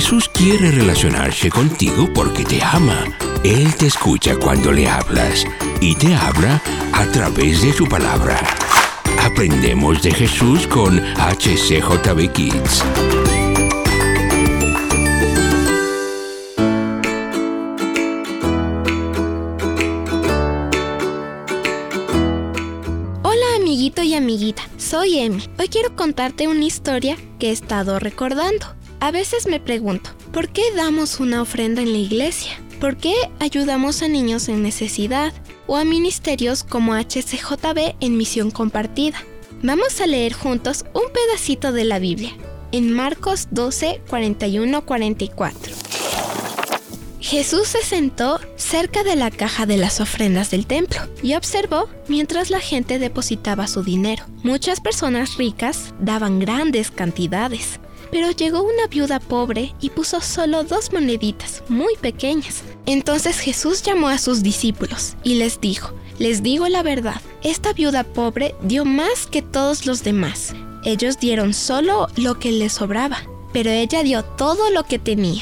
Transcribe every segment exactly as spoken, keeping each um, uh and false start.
Jesús quiere relacionarse contigo porque te ama. Él te escucha cuando le hablas y te habla a través de su palabra. Aprendemos de Jesús con H C J B Kids. Hola amiguito y amiguita, soy Emi. Hoy quiero contarte una historia que he estado recordando. A veces me pregunto, ¿por qué damos una ofrenda en la iglesia? ¿Por qué ayudamos a niños en necesidad? O a ministerios como H C J B en Misión Compartida. Vamos a leer juntos un pedacito de la Biblia, en Marcos doce, cuarenta y uno a cuarenta y cuatro. Jesús se sentó cerca de la caja de las ofrendas del templo y observó mientras la gente depositaba su dinero. Muchas personas ricas daban grandes cantidades, pero llegó una viuda pobre y puso solo dos moneditas muy pequeñas. Entonces Jesús llamó a sus discípulos y les dijo: les digo la verdad, esta viuda pobre dio más que todos los demás. Ellos dieron solo lo que les sobraba, pero ella dio todo lo que tenía.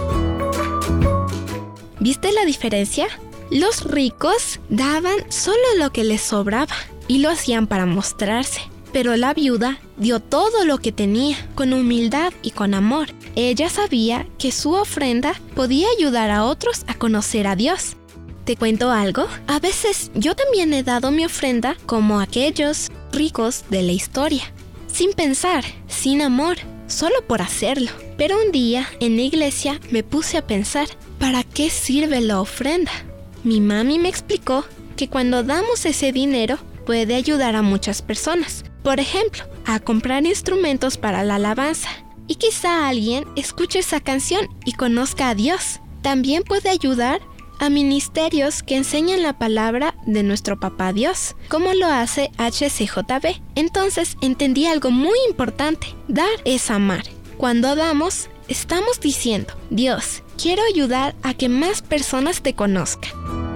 ¿Viste la diferencia? Los ricos daban solo lo que les sobraba y lo hacían para mostrarse. Pero la viuda dio todo lo que tenía, con humildad y con amor. Ella sabía que su ofrenda podía ayudar a otros a conocer a Dios. ¿Te cuento algo? A veces yo también he dado mi ofrenda como aquellos ricos de la historia, sin pensar, sin amor, solo por hacerlo. Pero un día en la iglesia me puse a pensar, ¿para qué sirve la ofrenda? Mi mami me explicó que cuando damos ese dinero puede ayudar a muchas personas. Por ejemplo, a comprar instrumentos para la alabanza. Y quizá alguien escuche esa canción y conozca a Dios. También puede ayudar a ministerios que enseñan la palabra de nuestro Papá Dios, como lo hace H C J B. Entonces entendí algo muy importante: dar es amar. Cuando damos, estamos diciendo: Dios, quiero ayudar a que más personas te conozcan.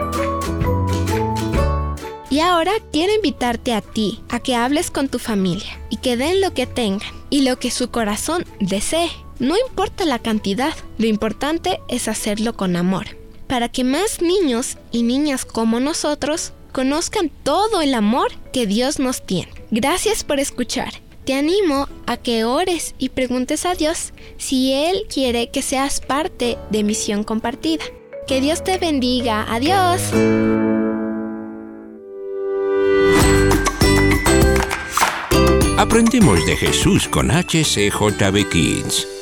Y ahora quiero invitarte a ti, a que hables con tu familia y que den lo que tengan y lo que su corazón desee. No importa la cantidad, lo importante es hacerlo con amor, para que más niños y niñas como nosotros conozcan todo el amor que Dios nos tiene. Gracias por escuchar. Te animo a que ores y preguntes a Dios si Él quiere que seas parte de Misión Compartida. Que Dios te bendiga. Adiós. Aprendemos de Jesús con H C J B Kids.